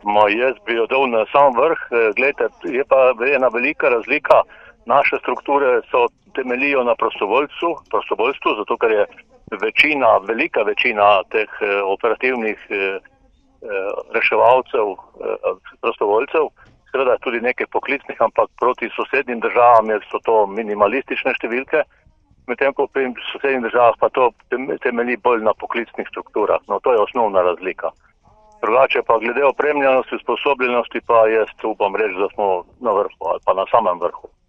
Jaz bi jo dal na sam vrh. Glejte, je pa ena velika razlika. Naše strukture temeljijo na prostovoljstvu, zato ker je velika večina teh operativnih reševalcev, prostovoljcev, seveda tudi nekaj poklicnih, ampak proti sosednjim državam so to minimalistične številke, medtem ko pri sosednjih državah pa to temelji bolj na poklicnih strukturah. No, to je osnovna razlika. Drugače pa glede opremljenosti, usposobljenosti pa jaz upam reči, da smo na vrhu ali pa na samem vrhu.